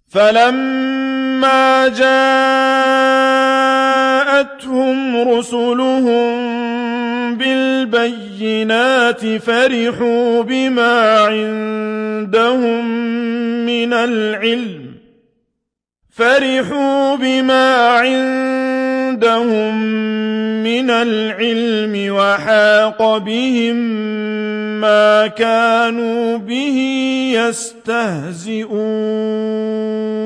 فَلَمَّا جَاءَتْهُمْ رُسُلُهُم بِالْبَيِّنَاتِ فَرِحُوا بِمَا عِندَهُم مِّنَ الْعِلْمِ وَحَاقَ بِهِم مَّا كَانُوا بِهِ يَسْتَهْزِئُونَ